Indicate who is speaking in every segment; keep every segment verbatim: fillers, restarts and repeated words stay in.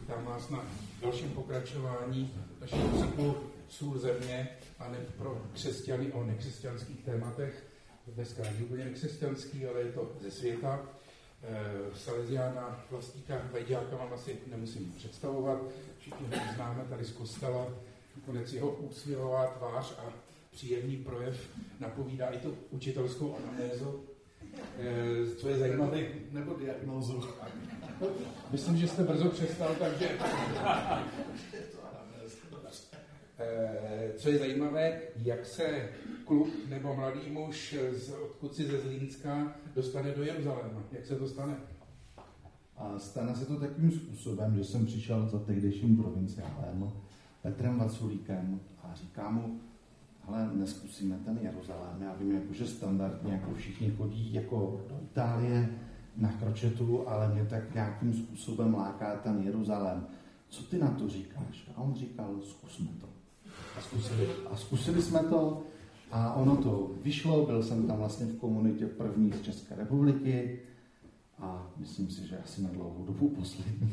Speaker 1: Vítám vás na dalším pokračování našeho cyklu Sůl země a ne pro křesťany o nekřesťanských tématech. Dneska není úplně nekřesťanský, ale je to ze světa. E, Salesiána Vlastíka Vejďáka vám asi nemusím představovat. Všichni ho známe tady z kostela. Konec jeho úsměvová tvář a příjemný projev napovídá i tu učitelskou anamnézu. E, co je zajímavé,
Speaker 2: nebo diagnózu.
Speaker 1: Myslím, že jste brzo přestal, takže... Co je zajímavé, jak se kluk nebo mladý muž z odkud si ze Zlínska dostane do Jeruzaléma. Jak se to stane?
Speaker 2: A stane se to takovým způsobem, že jsem přišel za tehdejším provinciálem Petrem Vaculíkem a říkám mu, hele, neskusíme ten Jeruzalém. Já vím, jako, že standardně jako všichni chodí jako do Itálie na kročetu, ale mě tak nějakým způsobem láká ten Jeruzalém. Co ty na to říkáš? A on říkal, zkusme to. A zkusili, a zkusili jsme to a ono to vyšlo, byl jsem tam vlastně v komunitě první z České republiky a myslím si, že asi na dlouhou dobu poslední.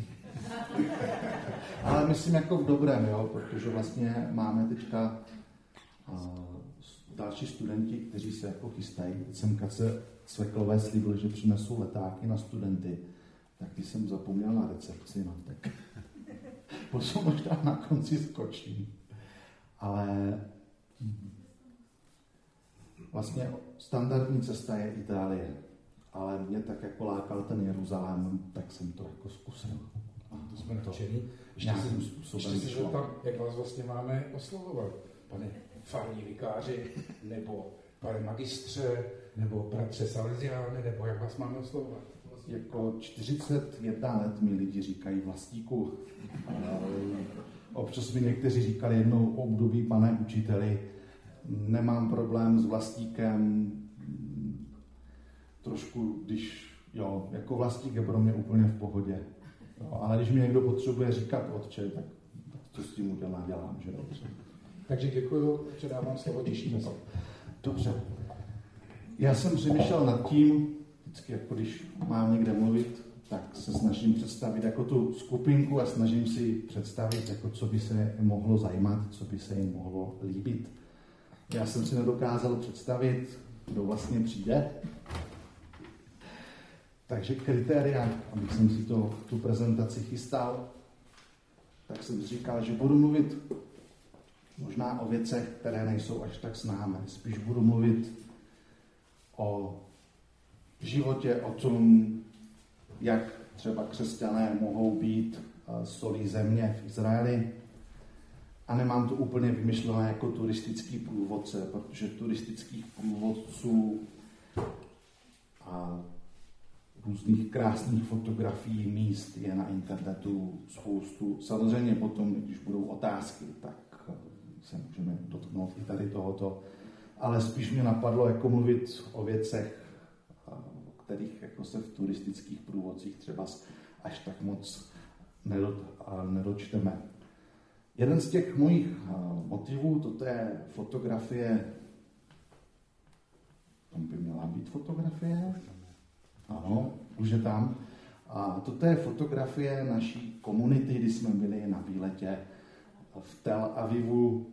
Speaker 2: Ale myslím jako v dobrém, jo, protože vlastně máme teďka uh, další studenti, kteří se jako chystají. Jsem Kace Sveklové slíbil, že přinesou letáky na studenty, tak když jsem zapomněl na recepci, no tak potom možná na konci skočím. Ale vlastně standardní cesta je Itálie, ale mě tak jako lákal ten Jeruzalém, tak jsem to jako zkusil.
Speaker 1: A to jsme nadšení. Ještě se zeptám, jak vás vlastně máme oslovovat, pane farní vikáři, nebo pane magistře, nebo bratře Salesiáne, nebo jak vás máme oslovovat?
Speaker 2: Jako čtyřicet jedna let mi lidi říkají Vlastíku. Občas mi někteří říkali jednou o období, pane učiteli, nemám problém s Vlastíkem, trošku, když, jo, jako Vlastík je pro mě úplně v pohodě. Jo, ale když mi někdo potřebuje říkat otče, tak, tak co s tím udělám, dělám, že dobře.
Speaker 1: Takže děkuju, předávám slovo těšíme se.
Speaker 2: Dobře. Já jsem přemýšlel nad tím, vždycky jako když mám někde mluvit, tak se snažím představit jako tu skupinku a snažím si představit, jako co by se mohlo zajímat, co by se jim mohlo líbit. Já jsem si nedokázal představit, kdo vlastně přijde. Takže kritéria, abych jsem si to, tu prezentaci chystal, tak jsem říkal, že budu mluvit možná o věcech, které nejsou až tak známé. Spíš budu mluvit o životě, o tom, jak třeba křesťané mohou být solí země v Izraeli. A nemám to úplně vymyšlené jako turistický průvodce, protože turistických průvodců a různých krásných fotografií míst je na internetu spoustu. Samozřejmě potom, když budou otázky, tak se můžeme dotknout i tady tohoto. Ale spíš mě napadlo jako mluvit o věcech, o kterých jako se v turistických průvodcích třeba až tak moc nedočteme. Jeden z těch mojich motivů, toto je fotografie, tam by měla být fotografie, ano, už je tam. A toto je fotografie naší komunity, kdy jsme byli na výletě v Tel Avivu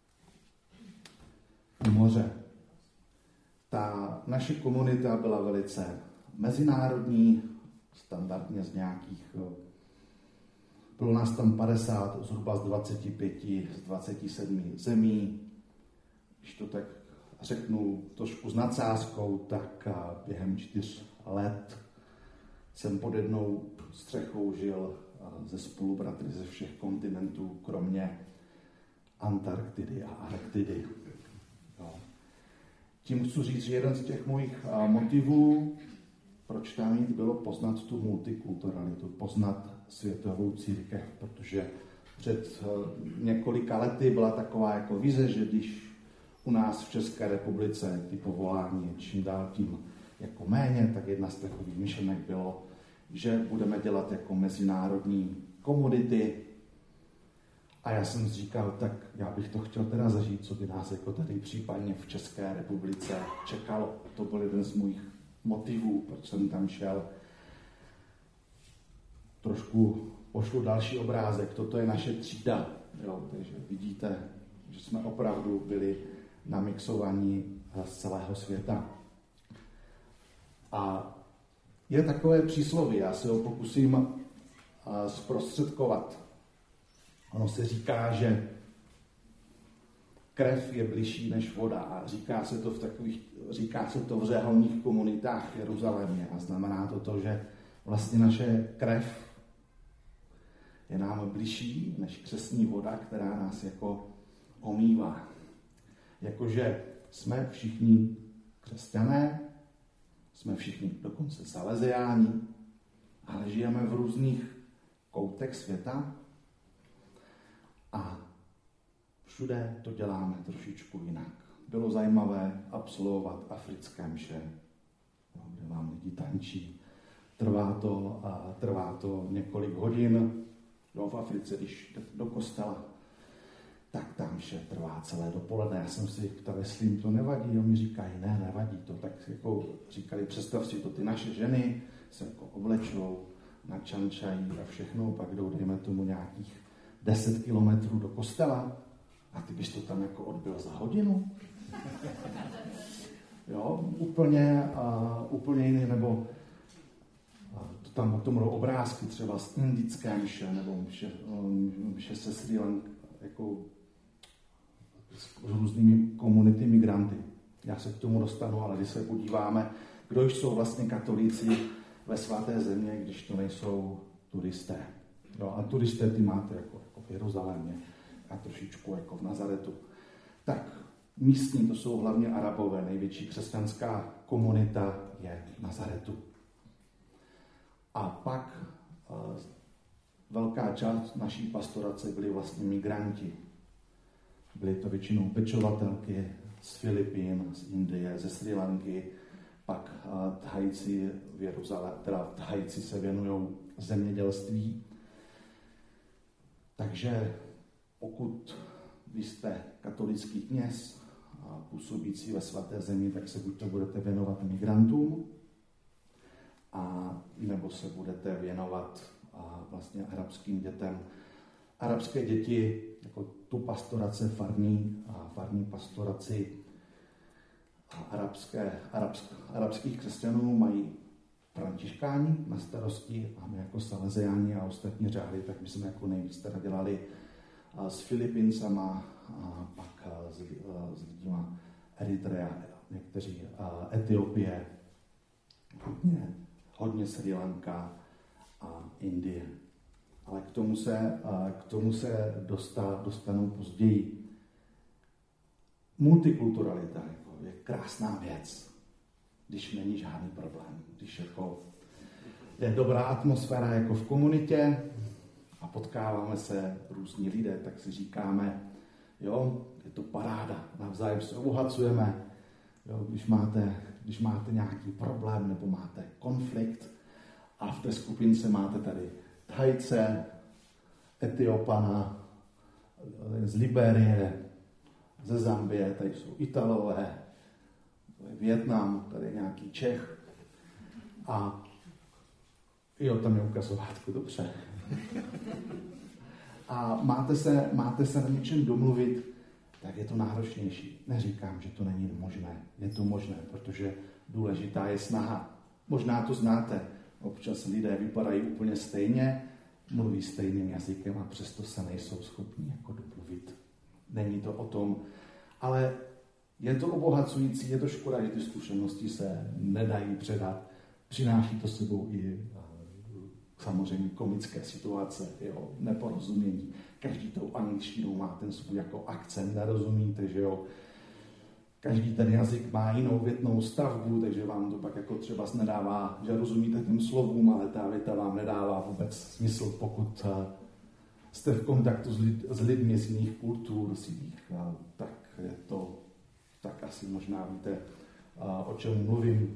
Speaker 2: u moře. Ta naše komunita byla velice mezinárodní, standardně z nějakých, bylo nás tam padesát, zhruba z dvacet pět, z dvacet sedm zemí. Když to tak řeknu trošku s nadsázkou, tak během čtyř let jsem pod jednou střechou žil ze spolubratry ze všech kontinentů, kromě Antarktidy a Arktidy. Jo. Tím chci říct, že jeden z těch mojich motivů, proč tam jít, bylo poznat tu multikulturalitu, poznat světovou církev, protože před několika lety byla taková jako vize, že když u nás v České republice ty povolání je čím dál tím jako méně, tak jedna z takových myšlenek bylo, že budeme dělat jako mezinárodní komodity. A já jsem říkal, tak já bych to chtěl teda zažít, co by nás jako tady případně v České republice čekalo. To byl jeden z mých motivů, proč jsem tam šel. Trošku pošlu další obrázek. Toto je naše třída. Jo, takže vidíte, že jsme opravdu byli namixovaní z celého světa. A je takové přísloví, já se ho pokusím zprostředkovat. Ono se říká, že krev je bližší než voda a říká se to v takových, říká se to v řeholních komunitách v Jeruzalémě a znamená to to, že vlastně naše krev je nám bližší než křestní voda, která nás jako omývá. Jakože jsme všichni křesťané, jsme všichni dokonce saleziáni, ale žijeme v různých koutech světa a všude to děláme trošičku jinak. Bylo zajímavé absolvovat africké mše, kde vám lidi tančí. Trvá to, a trvá to několik hodin. Jo, v Africe, když do kostela, tak tam vše trvá celé dopoledne. Já jsem si ptal, jestli jim to nevadí. Oni říkají, ne, nevadí to. Tak jako říkali, představ si to, ty naše ženy se jako oblečou, načančají a všechno, pak jdou, dejme tomu, nějakých deset kilometrů do kostela a ty bys to tam jako odbyl za hodinu. Jo, úplně, uh, úplně jiný, nebo uh, to tam o tom budou obrázky třeba z indické mše, nebo mše, um, mše se Srí Lanka, jako s různými komunity migranty. Já se k tomu dostanu, ale když se podíváme, kdo jsou vlastně katolíci ve svaté země, když to nejsou turisté. Jo, a turisté ty máte jako, jako v Jeruzalémě a trošičku jako v Nazaretu. Tak místní to jsou hlavně Arabové, největší křesťanská komunita je v Nazaretu. A pak uh, velká část naší pastorace byli vlastně migranti. Byly to většinou pečovatelky z Filipín, z Indie, ze Srí Lanky, pak uh, Thajci v Jeruzalémě, teda Thajci se věnují zemědělství. Takže pokud vy jste katolický kněz a působící ve svaté zemi, tak se buď to budete věnovat migrantům, a nebo se budete věnovat a vlastně arabským dětem. Arabské děti, jako tu pastorace farní a farní pastoraci a arabské, arabsk, arabských křesťanů mají františkáni na starosti a my jako saleziáni a ostatní řády, tak my jsme jako nejvíc teda dělali s Filipincama a pak s, s lidima Eritrea, někteří Etiopie, hodně, hodně Srí Lanka a Indie. Ale k tomu se, k tomu se dostá, dostanu později. Multikulturalita jako je krásná věc, když není žádný problém. Když jako je dobrá atmosféra jako v komunitě a potkáváme se různí lidé, tak si říkáme, jo, je to paráda, navzájem se obohacujeme. Jo, když máte, když máte nějaký problém nebo máte konflikt a v té skupince máte tady Thajce, Etiopana, z Liberie, ze Zambie, tady jsou Italové, Vietnam, tady je nějaký Čech a jo, tam je ukazovátko, dobře. A máte se, máte se na něčem domluvit, tak je to náročnější. Neříkám, že to není možné. Je to možné, protože důležitá je snaha. Možná to znáte. Občas lidé vypadají úplně stejně, mluví stejným jazykem a přesto se nejsou schopni jako domluvit. Není to o tom, ale je to obohacující, je to škoda, že ty zkušenosti se nedají předat. Přináší to sebou i samozřejmě komické situace, jo, neporozumění. Každý tou angličtinou má ten svůj jako akcent, nerozumíte, že jo. Každý ten jazyk má jinou větnou stavbu, takže vám to pak jako třeba nedává, že rozumíte těm slovům, ale ta věta vám nedává vůbec smysl, pokud jste v kontaktu s, lid, s lidmi z jiných kultur, z jiných, tak je to, tak asi možná víte, o čem mluvím.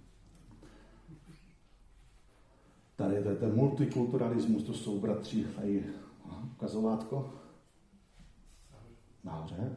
Speaker 2: Tady je ten multikulturalismus, to jsou bratři, tady ukazovátko. Nahoře.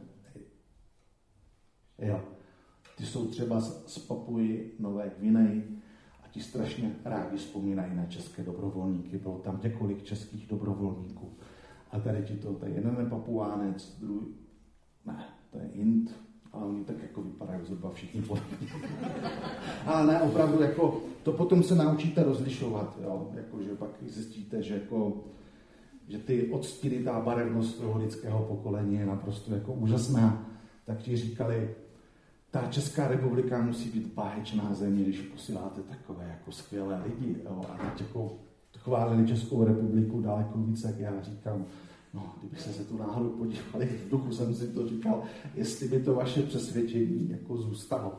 Speaker 2: Jo. Ty jsou třeba z Papuji Nové Gvineji a a ti strašně rádi vzpomínají na české dobrovolníky. Bylo tam několik českých dobrovolníků. A tady ti to, tady jeden je Papuánec, druhý, ne, to je Ind, ale oni tak jako vypadají zhruba všichni podobně. Ale ne, opravdu, jako, to potom se naučíte rozlišovat, jo? Jako, že pak zjistíte, že, jako, že ty odstíry, ta barevnost toho lidského pokolení je naprosto jako úžasná. Tak ti říkali, ta Česká republika musí být báječná země, když posíláte takové jako skvělé lidi. Jo? A teď jako chválili Českou republiku daleko více, jak já říkám, no, kdyby se se tu náhodou podívali, v duchu jsem si to říkal, jestli by to vaše přesvědčení jako zůstalo.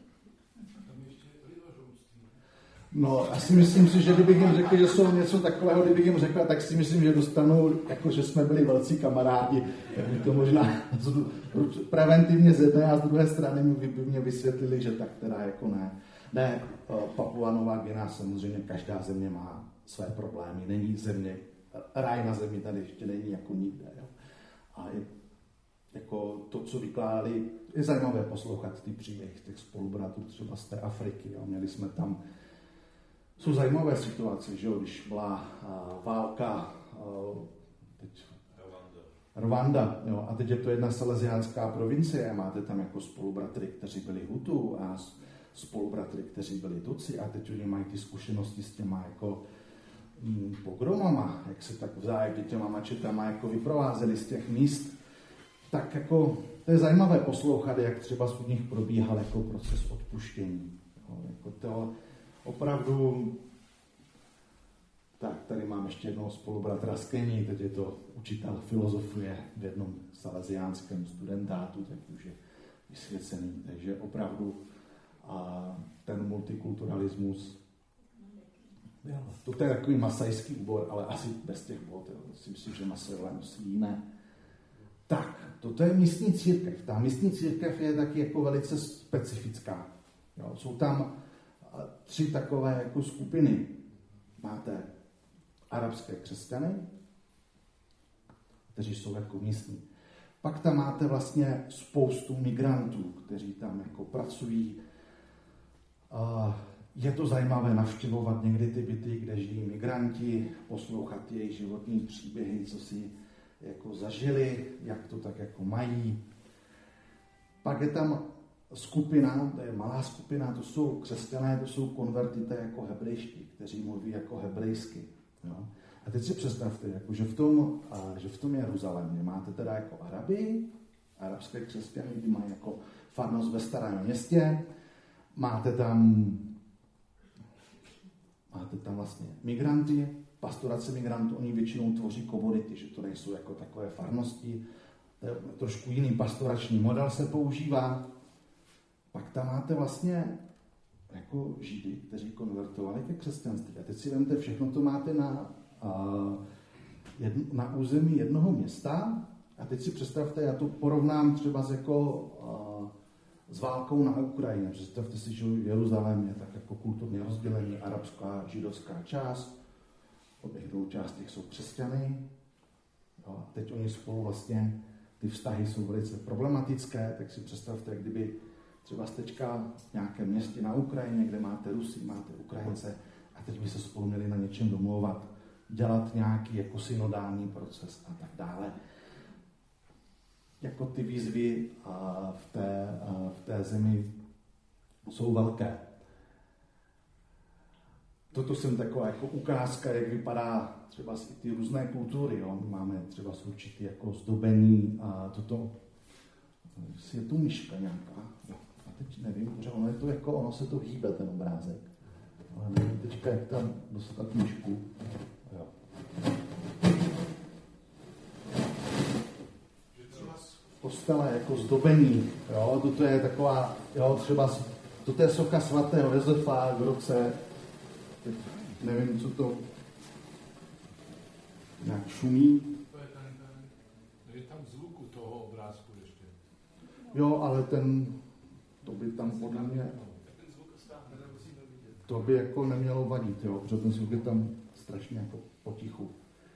Speaker 2: No, asi myslím si, že kdybych jim řekl, že jsou něco takového, kdybych jim řekl, tak si myslím, že dostanou, jako že jsme byli velcí kamarádi, jak by to možná preventivně z jedné a z druhé strany by mě vysvětlili, že tak teda jako ne. Ne, Papua Nová Guinea, samozřejmě každá země má své problémy, není země, ráj na zemi tady ještě není jako nikde. Jo. A je, jako to, co vykládali, je zajímavé poslouchat ty příběhy těch spolubratrů třeba z té Afriky. Jo. Měli jsme tam, jsou zajímavé situace, že jo, když byla uh, válka, uh, teď Rwanda, jo, a teď je to jedna salesiánská provincie, máte tam jako spolubratry, kteří byli Hutu a spolubratry, kteří byli Tutsi a teď oni mají ty zkušenosti s těma jako mm, pogromama, jak se tak vzájemně těma mačetama jako vyprovázeli z těch míst, tak jako to je zajímavé poslouchat, jak třeba u nich probíhal jako proces odpuštění. Jo, jako to opravdu, tak tady mám ještě jednoho spolubratra z Kení, teď je to učitel filozofie v jednom salesiánském studentátu, tak už je vysvěcený, takže opravdu a ten multikulturalismus, to je takový masajský úbor, ale asi bez těch bod, jo. Si myslím, že Masajové nosí jiné. Tak, toto je místní církev. Ta místní církev je taky jako velice specifická. Jo. Jsou tam tři takové jako skupiny. Máte arabské křesťany, kteří jsou jako místní. Pak tam máte vlastně spoustu migrantů, kteří tam jako pracují. Je to zajímavé navštěvovat někdy ty byty, kde žijí migranti, poslouchat jejich životní příběhy, co si jako zažili, jak to tak jako mají. Pak je tam skupina, to je malá skupina, to jsou křesťané, to jsou konvertité jako hebrejští, kteří mluví jako hebrejsky. Jo? A teď si představte, jako, že, v tom, a, že v tom Jeruzalémě máte teda jako Araby, arabské křesťany, kdy mají jako farnost ve starém městě, máte tam, máte tam vlastně migranty, pastorace migrantů, oni většinou tvoří komunity, že to nejsou jako takové farnosti, to je trošku jiný pastorační model se používá. Pak tam máte vlastně jako Židy, kteří konvertovali ke křesťanství. A teď si vemte, všechno to máte na, jedn, na území jednoho města. A teď si představte, já to porovnám třeba s, jako, s válkou na Ukrajině. Představte si, že Jeruzalém je tak jako kulturně rozdělený, arabská, židovská část. Obě dvou částech jsou křesťany. Jo, a teď oni spolu vlastně, ty vztahy jsou velice problematické, tak si představte, kdyby třeba stečka v nějakém městě na Ukrajině, kde máte Rusy, máte Ukrajince, a teď by se spolu měli na něčem domlouvat, dělat nějaký jako synodální proces a tak dále. Jako ty výzvy v té, v té zemi jsou velké. Toto jsem taková jako ukázka, jak vypadá třeba i ty různé kultury. Jo. Máme třeba určitý jako zdobení a toto, je tu myška nějaká. Jo. A teď nevím, protože ono je to jako, ono se to hýbe, ten obrázek. Ale nevím teďka, jak tam dostat myšku. Jo. Kostele jako zdobení, jo, toto je taková, jo, třeba, toto je socha svatého Josefa v roce, teď nevím, co to nějak šumí.
Speaker 3: To je ten, ten, je tam zvuk u toho obrázku ještě.
Speaker 2: Jo, ale ten, to by tam podle mě, to by jako nemělo vadit, jo, protože ten zvuk je tam strašně jako potichu.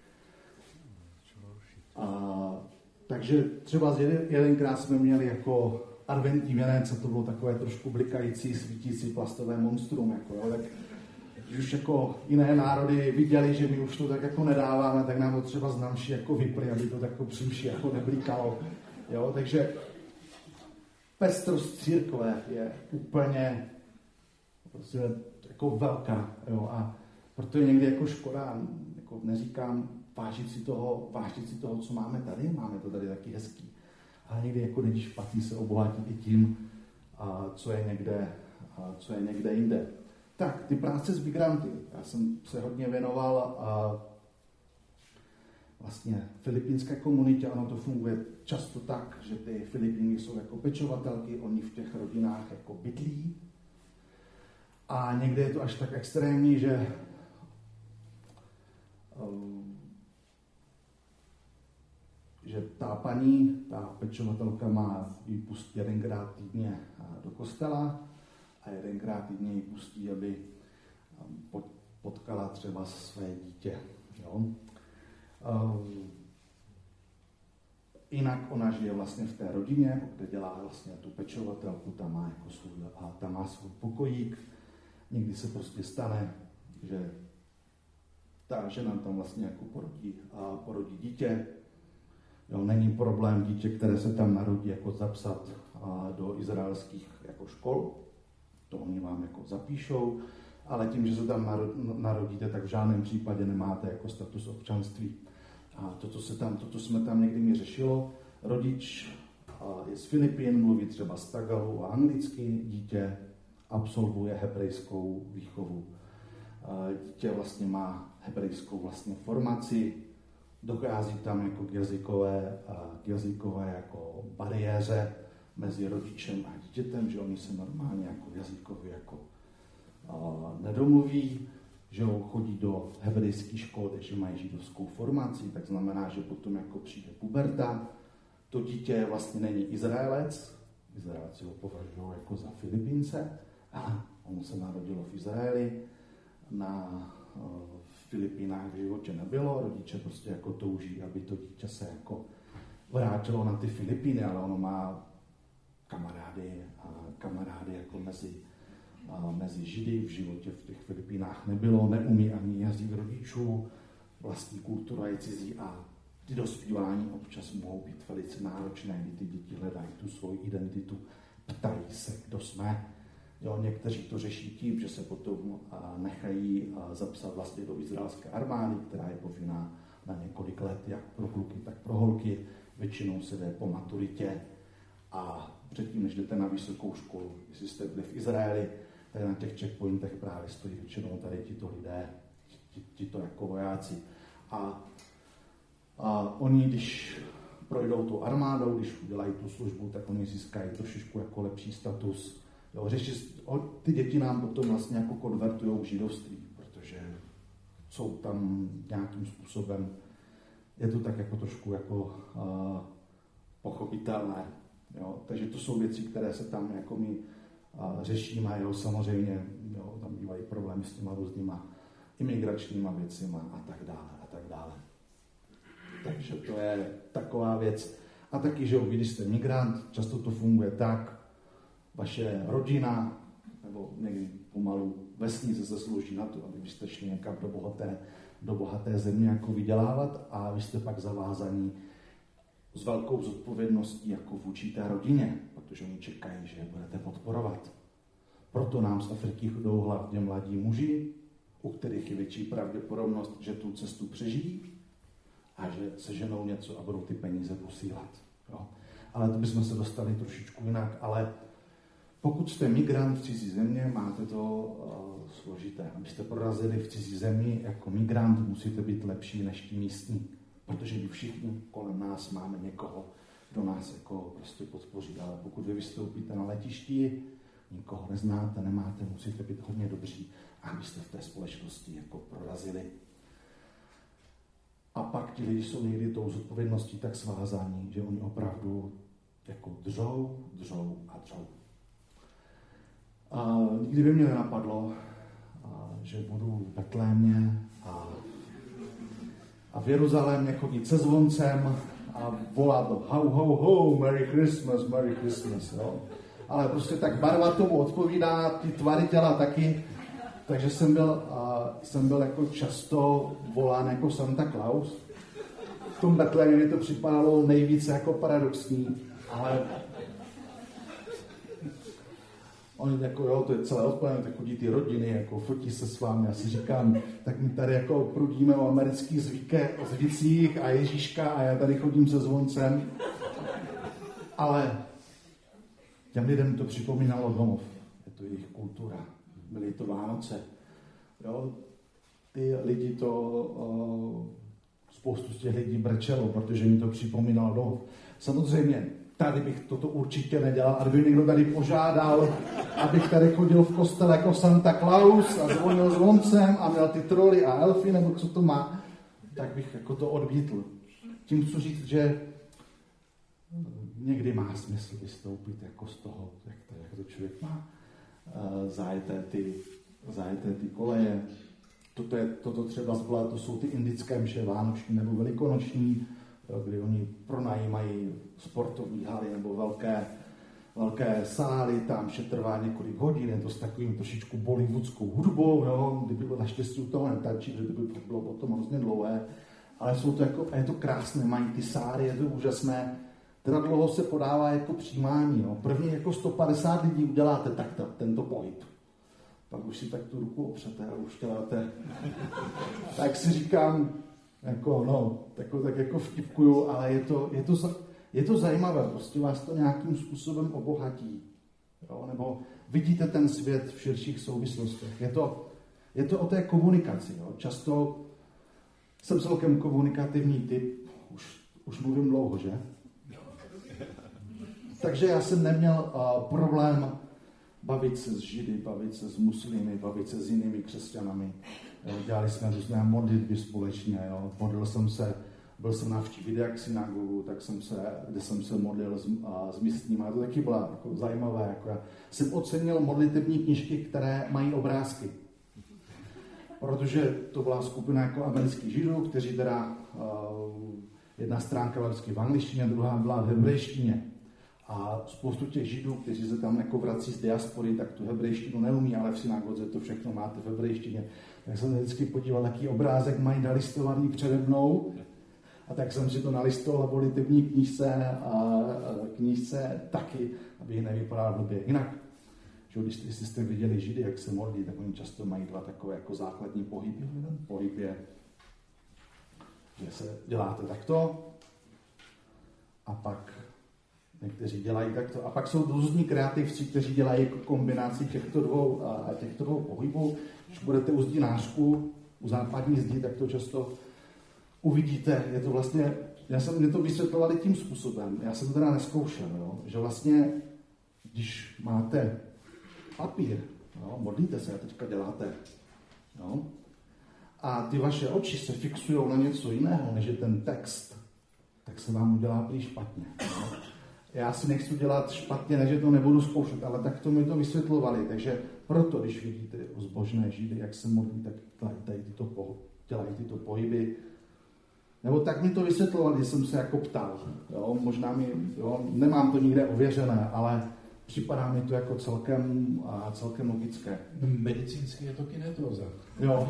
Speaker 2: A takže třeba jedenkrát jsme měli jako adventní věnec a to bylo takové trošku blikající, svítící plastové monstrum. Jako, jo, tak když už jako jiné národy viděli, že my už to tak jako nedáváme, tak nám to třeba znamší jako vyply, aby to tak přímší jako neblíkalo. Jo, takže pestrost církve je úplně prostě jako velká. Jo, a proto je někdy jako škoda, jako neříkám, vážit si toho, vážit si toho, co máme tady, máme to tady taky hezký. Ale někdy jako není špatný se obohatit i tím, a co je někde, a co je někde jinde. Tak, ty práce s migranty. Já jsem se hodně věnoval a vlastně filipínské komunitě, ono to funguje často tak, že ty Filipínky jsou jako pečovatelky, oni v těch rodinách jako bydlí. A někde je to až tak extrémní, že že ta paní, ta pečovatelka má jí pustí jedenkrát týdně do kostela a jedenkrát týdně jí pustí, aby potkala třeba své dítě. Jo? Jinak ona žije vlastně v té rodině, kde dělá vlastně tu pečovatelku, tam má, jako svůj, a tam má svůj pokojík. Někdy se prostě stane, že ta žena tam vlastně jako porodí, a porodí dítě. Jo, není problém dítě, které se tam narodí, jako zapsat a, do izraelských jako škol. To oni vám jako zapíšou, ale tím, že se tam narodíte, tak v žádném případě nemáte jako status občanství. A to, co, se tam, to, co jsme tam někdy mi řešilo, rodič a, je z Filipín, mluví třeba z Tagalu a anglicky, dítě absolvuje hebrejskou výchovu. A, dítě vlastně má hebrejskou vlastně formaci, dochází tam jako k jazykové, k jazykové jako bariéře mezi rodičem a dítětem, že oni se normálně jako jazykově jako nedomluví, že chodí do hebrejské školy, takže mají židovskou formaci, tak znamená, že potom jako přijde puberta, to dítě vlastně není Izraelec, Izraelci ho považují jako za Filipínce, ale ono se narodilo v Izraeli, na v Filipínách v životě nebylo, rodiče prostě jako touží, aby to dítě se jako vrátilo na ty Filipíny, ale ono má kamarády a kamarády jako mezi, a mezi Židy, v životě v těch Filipínách nebylo, neumí ani jazyk rodičů, vlastní kultura je cizí a ty dospívání občas mohou být velice náročné, kdy ty děti hledají tu svoji identitu, ptají se, kdo jsme. Jo, někteří to řeší tím, že se potom a, nechají a, zapsat vlastně do izraelské armády, která je povinná na několik let, jak pro kluky, tak pro holky. Většinou se jde po maturitě a předtím, než jdete na vysokou školu, jestli jste byli v Izraeli, tak na těch checkpointech právě stojí většinou tady tito lidé, tito jako vojáci. A, a oni, když projdou tu armádou, když udělají tu službu, tak oni získají trošičku jako lepší status. Jo, řeši, ty děti nám potom vlastně jako konvertujou v židovství, protože jsou tam nějakým způsobem, je to tak jako trošku jako uh, pochopitelné. Jo. Takže to jsou věci, které se tam jako my uh, řešíme, jo, samozřejmě, jo, tam bývají problémy s těma různýma imigračníma věcima a tak dále a tak dále. Takže to je taková věc. A taky, že když jste migrant, často to funguje tak, vaše rodina, nebo někdy pomalu vesnice se slouží na to, aby byste šli někam do bohaté, do bohaté země jako vydělávat a vy jste pak zavázaní s velkou zodpovědností jako vůči té rodině, protože oni čekají, že je budete podporovat. Proto nám z Afriky jdou hlavně mladí muži, u kterých je větší pravděpodobnost, že tu cestu přežijí a že seženou něco a budou ty peníze posílat. Jo. Ale to bychom se dostali trošičku jinak, ale pokud jste migrant v cizí země, máte to uh, složité. Abyste prorazili v cizí zemi jako migrant, musíte být lepší než ti místní, protože my všichni kolem nás máme někoho, kdo nás jako prostě podpoří. Ale pokud vy vystoupíte na letišti, nikoho neznáte, nemáte, musíte být hodně dobří, abyste v té společnosti jako prorazili. A pak ti lidi jsou někdy tou zodpovědností tak svázaní, že oni opravdu jako dřou, dřou a dřou. A nikdy by mě nenapadlo, a, že budu v Betlémě a, a v Jeruzalémě chodit se zvoncem a volat ho, ho, ho, Merry Christmas, Merry Christmas. Jo? Ale prostě tak barva tomu odpovídá, ty tvary těla taky. takže jsem byl, a, jsem byl jako často volán jako Santa Claus. V tom Betlémě mi to připadalo nejvíce jako paradoxní, ale oni jako, jo, to je celé odpoledne, tak chodí ty rodiny, jako fotí se s vámi, já si říkám, tak my tady jako prudíme o amerických zvíke, o zvicích a Ježíška a já tady chodím se zvoncem, ale těm lidem to připomínalo domov, je to jejich kultura, byly to Vánoce, jo, ty lidi to, uh, spoustu z těch lidí brečelo, protože mi to připomínalo domov. Samozřejmě, tady bych toto určitě nedělal, a kdyby někdo tady požádal, abych tady chodil v kostele jako Santa Claus a zvonil zvoncem a měl ty troly a elfy, nebo co to má, tak bych jako to odmítl. Tím chci říct, že někdy má smysl vystoupit jako z toho, jak to, jak to člověk má, zajeté ty, zajeté ty koleje. Toto, je, toto třeba zvlášť, to jsou ty indické mše, vánoční nebo velikonoční, kdy oni pronajímají sportovní haly nebo velké, velké sály, tam vše trvá několik hodin, je to s takovým trošičku bollywoodskou hudbou, no, kdyby bylo naštěstí u toho netančí, že by to bylo potom hrozně dlouhé, ale jsou to jako, je to krásné, mají ty sály, je to úžasné, teda dlouho se podává jako přijímání, no. První jako sto padesát lidí uděláte takto, tento pohyb. Pak už si tak tu ruku opřete a už děláte. Tak si říkám, jako, no, tak, tak jako vtipkuju, ale je to, je, to, je to zajímavé, prostě vás to nějakým způsobem obohatí. Jo? Nebo vidíte ten svět v širších souvislostech. Je to, je to o té komunikaci. Jo? Často jsem celkem komunikativní typ, už, už mluvím dlouho, že? Takže já jsem neměl uh, problém bavit se s Židy, bavit se s muslimy, bavit se s jinými křesťanami. Dělali jsme různé modlitby společně. Jo. Modlil jsem se, byl jsem navštívit jak synagogu, tak jsem se, kde jsem se modlil s, a, s místními. A to taky bylo jako zajímavé. Jako já jsem ocenil modlitební knížky, které mají obrázky. Protože to byla skupina jako amerických Židů, kteří teda uh, jedna stránka byla v angličtině, druhá byla v hebrejštině. A spoustu těch Židů, kteří se tam jako vrací z diaspory, tak tu hebrejštinu neumí, ale v synagoze to všechno máte v hebrejštině. Tak jsem vždycky podíval, jaký obrázek mají nalistovaný přede mnou. A tak jsem si to nalistoval v modlitební knížce a knížce taky, aby nevypadal blbě. Jinak, že když, když jste viděli Židy, jak se modlí, tak oni často mají dva takové jako základní pohyby. Pohyb je, že se děláte takto a pak někteří dělají takto. A pak jsou různí kreativci, kteří dělají jako kombinaci těchto dvou, a těchto dvou pohybů. Když budete u zdi nářku, u západní zdi, tak to často uvidíte. Je to vlastně, já jsem mě to vysvětlovali tím způsobem, já jsem to teda neskoušel, jo, že vlastně, když máte papír, jo, modlíte se a teďka děláte, jo, a ty vaše oči se fixují na něco jiného, než je ten text, tak se vám udělá prý špatně. Jo. Já si nechci dělat špatně, než to nebudu zkoušet, ale tak to mi to vysvětlovali. Takže proto, když vidíte zbožné Židy, jak se modlí, tak dělají tyto, po, dělají tyto pohyby. Nebo tak mi to vysvětlovali, jsem se jako ptal. Jo, možná mi, jo, nemám to nikde ověřené, ale připadá mi to jako celkem, a celkem logické.
Speaker 1: Medicínsky je to kinetóza.
Speaker 2: Jo,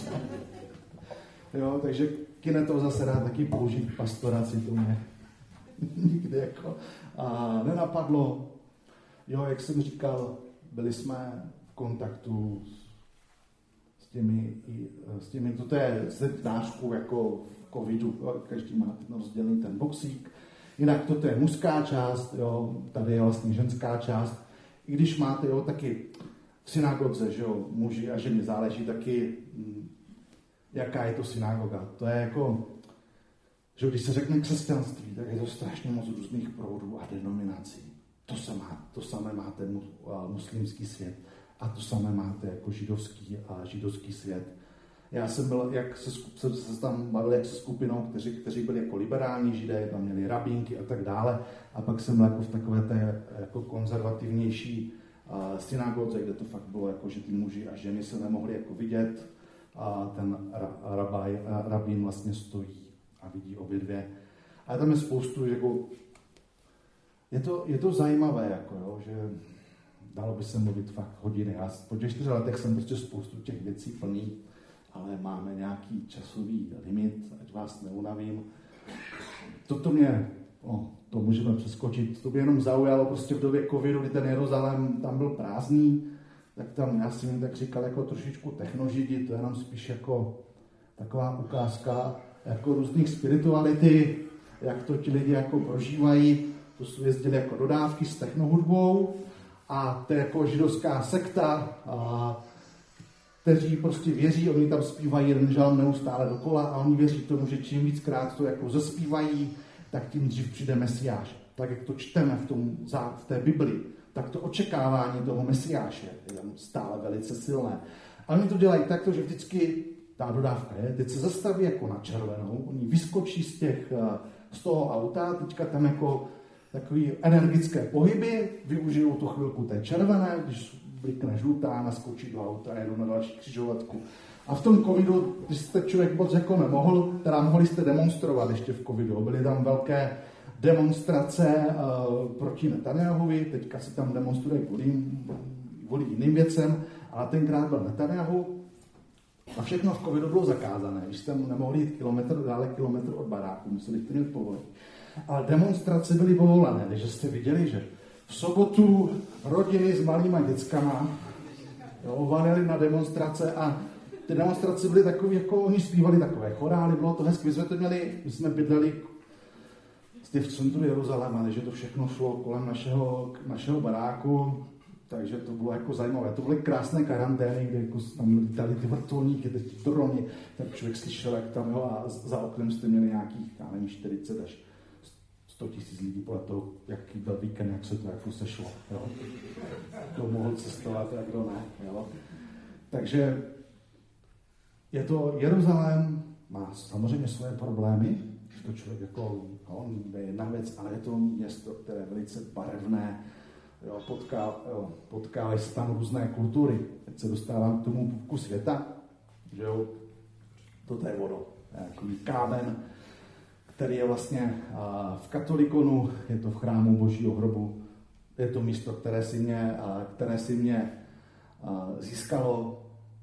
Speaker 2: jo, takže kinetóza se dá taky použít v pastoraci, to mě nikdy jako a nenapadlo. Jo, jak jsem říkal, byli jsme v kontaktu s těmi, s těmi to je sedmnáctku jako v covidu, každý má rozdělený ten boxík. Jinak toto je mužská část, jo, tady je vlastně ženská část. I když máte, jo, taky v synagoze, že jo, muži a ženy, záleží taky, jaká je to synagoga. To je jako, že když se řekne křesťanství, tak je to strašně moc různých proudů a denominací. To, se má, to samé máte muslimský svět a to samé máte jako židovský a židovský svět. Já jsem byl, jak se, se, se tam bavil jak se skupinou, kteří, kteří byli jako liberální židé, tam měli rabínky a tak dále. A pak jsem byl jako v takové té jako konzervativnější uh, synagoze, kde to fakt bylo jako, že ty muži a ženy se nemohli jako vidět. A ten ra, rabaj, rabín vlastně stojí a vidí obě dvě. A tam je spoustu, že jako, je to, je to zajímavé, jako, jo, že dalo by se mluvit fakt hodiny. Já po těch čtyřech letech jsem prostě spoustu těch věcí plný, ale máme nějaký časový limit, ať vás neunavím. Toto mě, no, to můžeme přeskočit, to by jenom zaujalo prostě v době covidu, kdy ten Jeruzalém tam byl prázdný, tak tam, já si jim tak říkal, jako trošičku technožidi, to je jenom spíš jako taková ukázka jako různých spirituality, jak to ti lidi jako prožívají, to jsou jezdili jako dodávky s technohudbou a to je jako židovská sekta, a kteří prostě věří, oni tam zpívají jeden žalm neustále dokola a oni věří tomu, že čím víckrát to jako zaspívají, tak tím dřív přijde Mesiáš. Tak jak to čteme v, tom, v té Bibli, tak to očekávání toho Mesiáše je tam stále velice silné. A oni to dělají takto, že vždycky ta dodávka je, teď se zastaví jako na červenou, oni vyskočí z, těch, z toho auta, teďka tam jako takový energické pohyby, využijou tu chvilku té červené, když blikne žlutá, naskočí do auta, jedou na další křižovatku. A v tom covidu, když jste člověk moc jako nemohl, teda mohli jste demonstrovat ještě v covidu, byly tam velké demonstrace uh, proti Netanjahovi, teďka se tam demonstruje kvůli, kvůli jiným věcem, ale tenkrát byl Netanjahu a všechno v covidu bylo zakázané, když jste nemohli jít kilometr dále, kilometr od baráku, museli jste mít povolení. Ale demonstrace byly povolené, takže jste viděli, že v sobotu rodiny s malýma dětskama ovalili na demonstrace a ty demonstrace byly takové, jako oni zpívali takové chorály, bylo to hezky. My jsme to měli, my jsme bydleli v centru Jeruzaléma, takže to všechno šlo kolem našeho, našeho baráku, takže to bylo jako zajímavé. To byly krásné karantény, kde jako tam lítali ty vrtulníky, ty drony, tak člověk slyšel, jak tam, jo, a za oknem jste měli nějakých, já nevím, čtyřicet až sto tisíc lidí podle toho, jaký byl víkend, jak se to jako sešlo. Jo. Kdo mohl cestovat a kdo ne. Jo. Takže je to Jeruzalém, má samozřejmě svoje problémy, když to člověk jako, on je jedna věc, ale je to město, které je velice barevné, jo, potká, jo, potkávají se tam různé kultury. Teď se dostávám k tomu pupku světa, že jo, toto je vodo, takový kámen, který je vlastně v katolikonu, je to v chrámu Božího hrobu, je to místo, které si mě, které si mě získalo,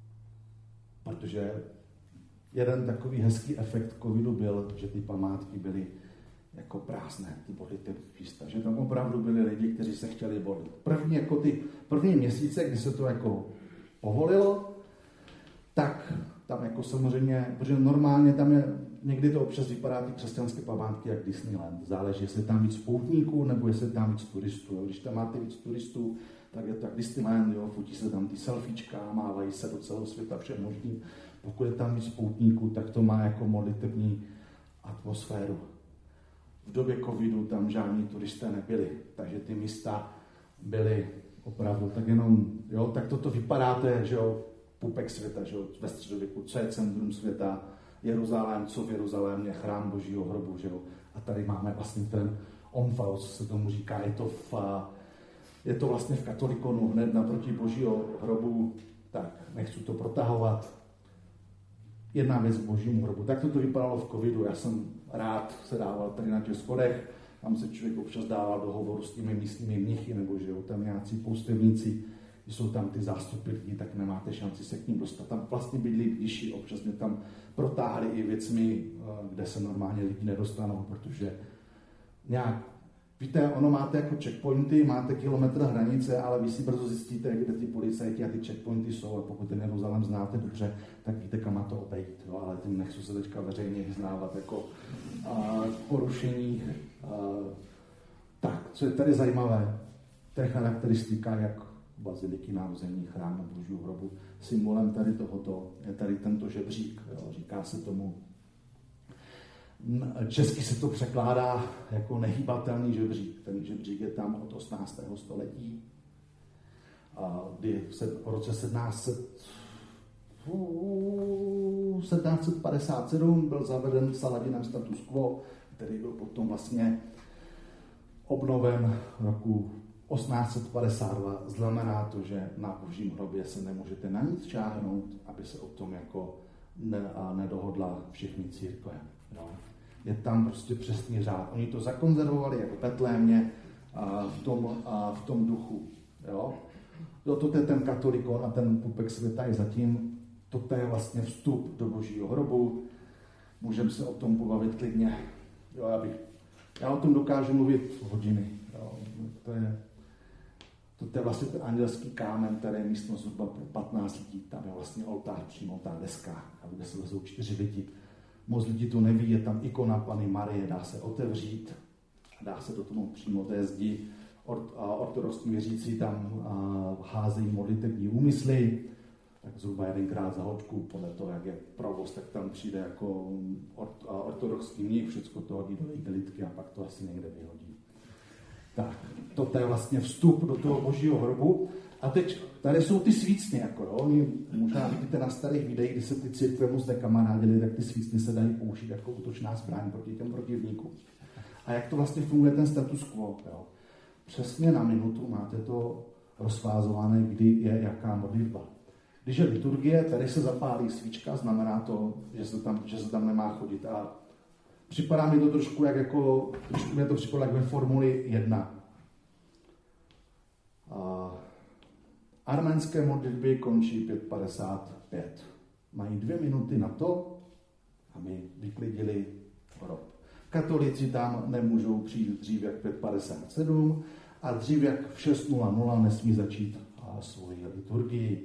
Speaker 2: protože jeden takový hezký efekt covidu byl, že ty památky byly jako prázdné, ty modlitební místa, že tam opravdu byli lidi, kteří se chtěli modlit. První, jako ty první měsíce, kdy se to jako povolilo, tak tam jako samozřejmě, protože normálně tam je, někdy to občas vypadá ty křesťanské památky jak Disneyland. Záleží, jestli je tam víc poutníků, nebo jestli je tam víc turistů. Jo. Když tam máte víc turistů, tak je to jak Disneyland, jo, fotí se tam ty selfiečka, mávají se do celého světa všem možným. Pokud je tam víc poutníků, tak to má jako modlitební atmosféru. V době covidu tam žádní turisté nebyli, takže ty místa byly opravdu tak jenom, jo, tak toto vypadá, to je, že jo, pupek světa, že jo, ve středověku, co je centrum světa, Jeruzalém, co v Jeruzalémě, chrám Božího hrobu, že jo, a tady máme vlastně ten omfaus, se tomu říká, je to, v, je to vlastně v katolikonu, hned naproti Božího hrobu, tak nechci to protahovat, jedna věc k Božímu hrobu. Tak to to vypadalo v covidu, já jsem rád se dával tady na těch schodech, tam se člověk občas dával do hovoru s těmi místními mnichy, nebo že jo, tam nějací poustevníci, když jsou tam ty zástupy lidí, tak nemáte šanci se k ním dostat. Tam vlastně bydlí mniši, občas mě tam protáhli i věcmi, kde se normálně lidi nedostanou, protože nějak, víte, ono máte jako checkpointy, máte kilometr hranice, ale vy si brzo zjistíte, kde ty policajti a ty checkpointy jsou, a pokud ten Jeruzalém znáte dobře, tak víte, kam má to obejít, jo? Ale tím nechci se teďka veřejně vyznávat jako a, porušení. A, tak, co je tady zajímavé, to je charakteristika, jak baziliky narození chrámu Božího hrobu. Symbolem tady tohoto je tady tento žebřík, jo? Říká se tomu, česky se to překládá jako nehybatelný žebřík. Ten žebřík je tam od osmnáctého století, kdy v roce sedmnáct set padesát sedm byl zaveden Saladinem status quo, který byl potom vlastně obnoven roku osmnáct set padesát dva. Znamená to, že na Božím hrobě se nemůžete na nic šáhnout, aby se o tom jako ne, nedohodla všechny církve. No. Je tam prostě přesný řád. Oni to zakonzervovali jako Betlémě v tom, v tom duchu. Jo? Jo, to je ten katolikon a ten pupek světa je zatím. Toto je vlastně vstup do Božího hrobu. Můžeme se o tom pobavit klidně. Jo, já, bych, já o tom dokážu mluvit hodiny. Jo, to je, to je vlastně ten andělský kámen, který je místnost zhruba pro patnáct lidí. Tam je vlastně oltář, přímo ta deska, kde se vezou čtyři lidi. Moc lidí to neví, je tam ikona Panny Marie, dá se otevřít a dá se do toho přímo té zdi. Ortodoxní věřící tam házejí modlitební úmysly, tak zhruba jedenkrát za hoďku, podle toho, jak je provoz, tak tam přijde jako ortodoxní mních, všechno to hodí do igelitky a pak to asi někde vyhodí. Tak, toto je vlastně vstup do toho Božího hrobu. A teď tady jsou ty svícny, jako jo, oni možná vidíte na starých videích, kdy se ty církve moc nekamarádily, tak ty svícny se dají použít jako útočná zbraň proti těm protivníkům. A jak to vlastně funguje ten status quo, jo? Přesně na minutu máte to rozfázované, kdy je jaká modlitba. Když je liturgie, tady se zapálí svíčka, znamená to, že se tam, že se tam nemá chodit. A připadá mi to trošku jak jako, trošku mě to připadá jak ve formuli jedna. A arménské modlitby končí pět padesát pět. Mají dvě minuty na to, aby vyklidili hrob. Katolíci tam nemůžou přijít dřív jak pět padesát sedm a dřív jak v šest nula nula nesmí začít svoji liturgii.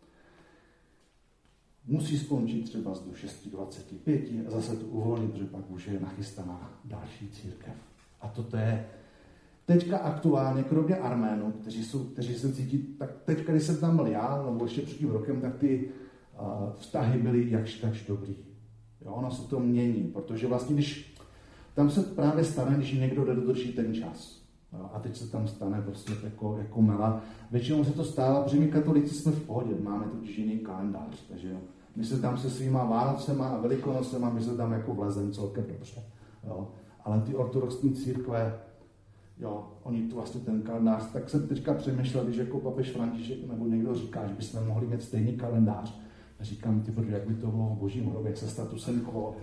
Speaker 2: Musí skončit třeba do šest dvacet pět a zase to uvolnit, protože pak už je nachystaná další církev. A toto je teďka aktuálně, kromě Arménů, kteří, jsou, kteří se cítí, tak teďka, když jsem tam byl já, nebo ještě před tím rokem, tak ty uh, vztahy byly jakž takž dobrý. Jo, ono se to mění, protože vlastně, když tam se právě stane, když někdo nedodrží ten čas. Jo, a teď se tam stane prostě jako, jako mela. Většinou se to stává, protože my katolíci jsme v pohodě, máme totiž jiný kalendář, takže jo, my se tam se svýma Vánocema a Velikonocema, my se tam jako vlezem celkem dobře. Jo. Ale ty ortodoxní církve, jo, oni tu vlastně ten kalendář, tak jsem teďka přemýšlel, když jako papež František nebo někdo říká, že bychom mohli mít stejný kalendář. A říkám, ty protože jak by to bylo v Božím hrobě, jak se statusem chovalo.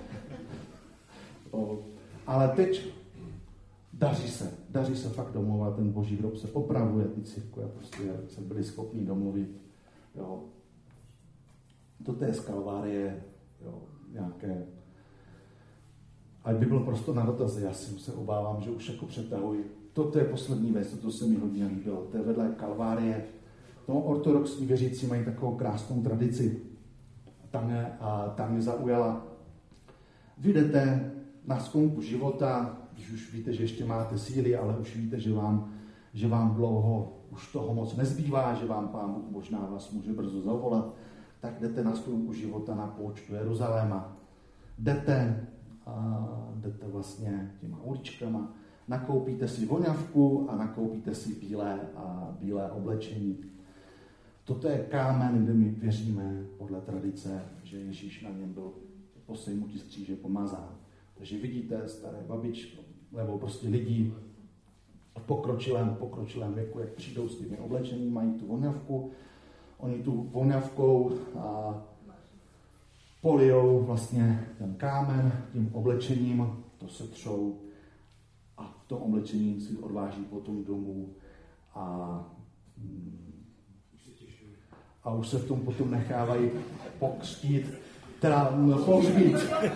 Speaker 2: Ale teď daří se, daří se fakt domluvat, ten Boží hrob se opravuje, ty církve prostě se byli schopní domluvit. Jo. Toto je z Kalvárie, jo, nějaké. Ať by bylo prostě na dotazy, já si se obávám, že už jako přetahuji. Toto je poslední věc, to se mi hodně líbilo. To je vedle Kalvárie. No, ortodoxní věřící mají takovou krásnou tradici. Tam je, a tam mě zaujala. Vy jdete na sklonku života, když už víte, že ještě máte síly, ale už víte, že vám, že vám dlouho už toho moc nezbývá, že vám Pán Bůh možná vás může brzo zavolat, tak jdete na sklonku života na poučtu Jeruzaléma. Jdete, a jdete vlastně těma uličkama, nakoupíte si voňavku a nakoupíte si bílé a bílé oblečení. Toto je kámen, kde my věříme podle tradice, že Ježíš na něm byl po sejmutí z kříže pomazán. Takže vidíte staré babičky, nebo prostě lidi v pokročilém, pokročilém věku, jak přijdou s těmi oblečení, mají tu voňavku, oni tu voňavkou a polijou vlastně ten kámen tím oblečením, to se třou a v tom oblečení si odváží potom domů a, a už se v tom potom nechávají pokřtít, teda pohřbít.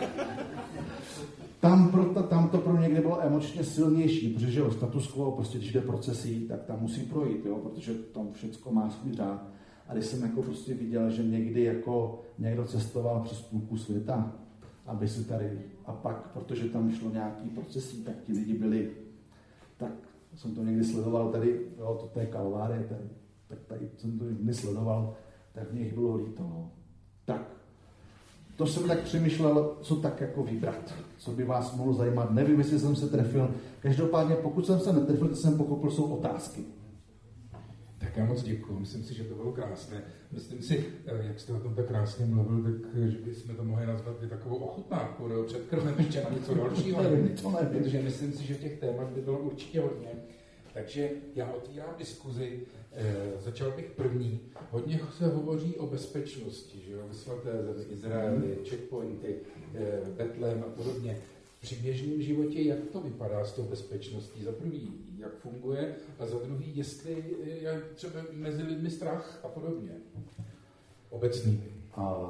Speaker 2: Tam, pro, tam to pro někde bylo emočně silnější, protože jo, status quo, prostě když jde procesí, tak tam musí projít, jo, protože tam všecko má svůj řád. A když jsem jako prostě viděl, že někdy jako někdo cestoval přes půlku světa, aby si tady, a pak, protože tam šlo nějaký procesí, tak ti lidi byli, tak jsem to někdy sledoval tady, jo, to je Kalvárie, tady, tak tady jsem to někdy sledoval, tak mě jich bylo líto, no. Tak, to jsem tak přemýšlel, co tak jako vybrat, co by vás mohlo zajímat. Nevím, jestli jsem se trefil. Každopádně, pokud jsem se netrefil, to jsem pochopil, jsou otázky.
Speaker 1: Tak já moc děkuji. Myslím si, že to bylo krásné. Myslím si, jak jste o tom tak krásně mluvil, tak že bychom to mohli nazvat i takovou ochutnávku, před krvem ještě na něco dalšího. Protože myslím si, že těch témat by bylo určitě hodně. Takže já otvírám diskuzi. E, začal bych první. Hodně se hovoří o bezpečnosti, že jo, ve svaté zemi, Izraeli, checkpointy, e, Betlém a podobně. při běžném životě, jak to vypadá s tou bezpečností? Za prvý, jak funguje, a za druhý, jestli je třeba mezi lidmi strach a podobně. Obecný.
Speaker 2: A,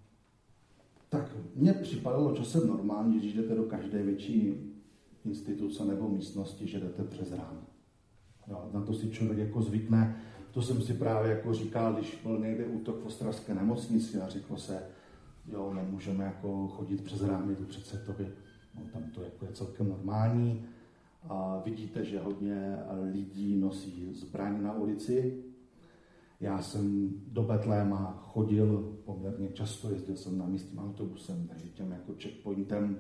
Speaker 2: tak mně připadalo časem normálně, když jdete do každé větší instituce nebo místnosti, že jdete přes rám. Jo, na to si člověk jako zvykne. To jsem si právě jako říkal, když byl někde útok v ostravské nemocnici a řeklo se, jo, nemůžeme jako chodit přes rámy, to přece to by, no, tam to jako je celkem normální. A vidíte, že hodně lidí nosí zbraň na ulici. Já jsem do Betléma chodil poměrně často, jezdil jsem na místním autobusem, takže těm jako checkpointem,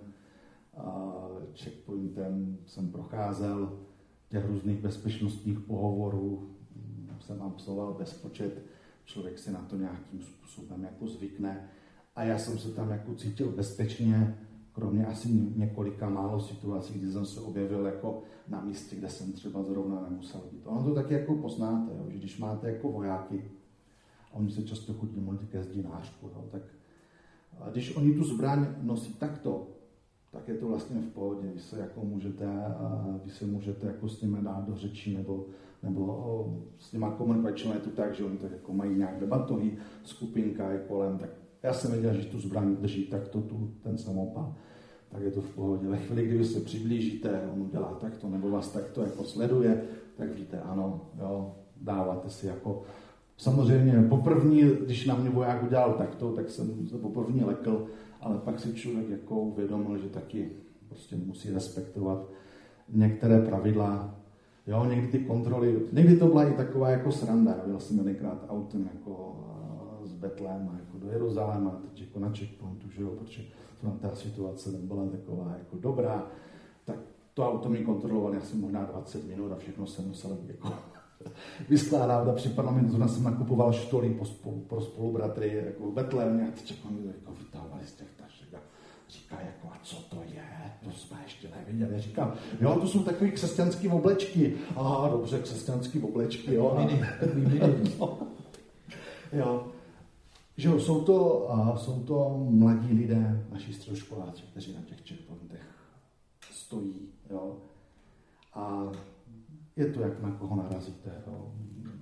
Speaker 2: a checkpointem jsem procházel, těch různých bezpečnostních pohovorů jsem absolvoval bezpočet, člověk si na to nějakým způsobem jako zvykne. A já jsem se tam jako cítil bezpečně, kromě asi několika málo situací, kdy jsem se objevil jako na místě, kde jsem třeba zrovna nemusel být. Ono to taky jako poznáte, jo, že když máte jako vojáky, a oni se často chodí modlit ke zdinářku, jo, tak a když oni tu zbraň nosí takto, tak je to vlastně v pohodě. Vy se jako můžete, vy se můžete jako s nimi dát do řeči, nebo, nebo o, s nimi komunikovat, je to tak, že oni tak jako mají nějak debatohy, skupinka je kolem, tak já jsem věděl, že tu zbraň drží takto, tu, ten samopal, tak je to v pohodě. Ve chvíli, kdy se přiblížíte, on dělá takto, nebo vás takto jako sleduje, tak víte, ano, jo, dáváte si jako... Samozřejmě poprvní, když na mě voják udělal takto, tak jsem se poprvní lekl, ale pak si člověk jako uvědomil, že taky prostě musí respektovat některé pravidla. Jo, někdy ty kontroly, někdy to byla i taková jako sranda. Byl jsem jednkrát autem jako z Betléma jako do Jeruzaléma, teď jako na checkpointu, že jo, protože ta situace nebyla taková jako dobrá. Tak to auto mi kontrolovali asi možná dvacet minut a všechno jsem musel jako vyskládat. A připadlo mi, zrovna jsem nakupoval štoly po spolu, pro spolubratry jako v Betlémě a teď jako, jako vytahovali z těch tašek a říkají jako, a co to je? To jsme ještě neviděli. Říkám, jo, to jsou takové křesťanské oblečky. Aha, dobře, křesťanské oblečky, jo. A, jo. Že jo, jsou to, a jsou to mladí lidé, naši středoškoláci, kteří na těch checkpointech stojí, jo. A je to, jak na koho narazíte. Jo.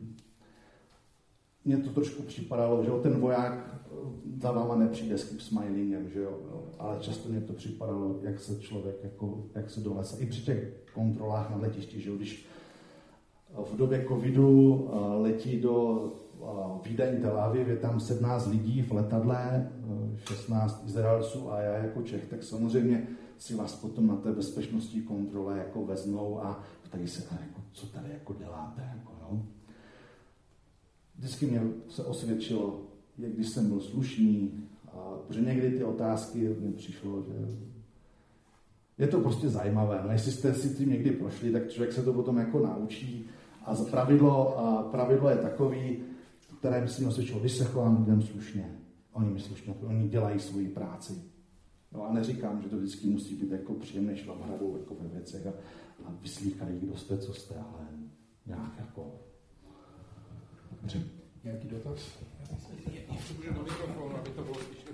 Speaker 2: Mně to trošku připadalo, že jo, ten voják za váma nepřijde s tím smilingem, že jo, jo, ale často mě to připadalo, jak se člověk, jako, jak se dolesa. I při těch kontrolách na letišti, že jo, když v době covidu letí do Vídeň, Tel Aviv, je tam sedmnáct lidí v letadle, šestnáct Izraelců a já jako Čech, tak samozřejmě si vás potom na té bezpečnostní kontrole jako vezmou a ptají se, jako, co tady jako děláte. Jako, no. Vždycky mě se osvědčilo, jak když jsem byl slušný, a, protože někdy ty otázky mi přišlo, že je to prostě zajímavé. No, jestli jste si tím někdy prošli, tak člověk se to potom jako naučí. A pravidlo, a pravidlo je takový, které mi si osvědčilo, když se chovám lidem slušně, oni mi slušně, oni dělají svoji práci. No a neříkám, že to vždycky musí být jako příjemné šlamhradou jako ve věcech a, a vyslýchají, kdo jste, co jste, ale nějak jako...
Speaker 1: Dobře. Nějaký dotaz?
Speaker 3: Ještě může do mikrofonu, aby to bylo slyšet.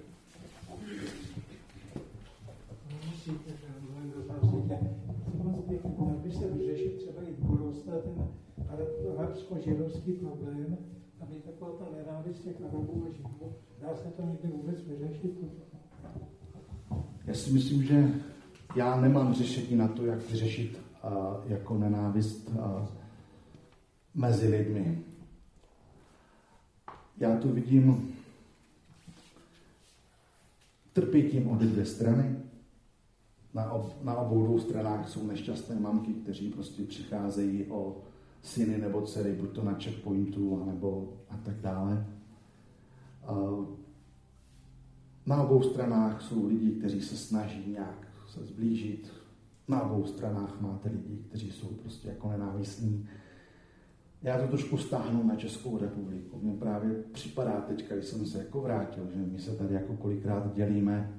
Speaker 4: Musíte, že můj dotaz je, dal by se vyřešit třeba i v budoucnu ten arabsko-židovský problém, aby taková ta nenávist těch Arabů a Židů, dá se to někdy vůbec vyřešit?
Speaker 2: Já si myslím, že já nemám řešení na to, jak vyřešit a, jako nenávist a, mezi lidmi. Já to vidím, trpí tím obě dvě strany. Na, ob, na obou dvou stranách jsou nešťastné mamky, kteří prostě přicházejí o syny nebo dcery, buď to na checkpointu, anebo a tak dále. A, na obou stranách jsou lidi, kteří se snaží nějak se zblížit. Na obou stranách máte lidi, kteří jsou prostě jako nenávistní. Já to trošku stáhnu na Českou republiku. Mně právě připadá teďka, když jsem se jako vrátil, že my se tady jako kolikrát dělíme.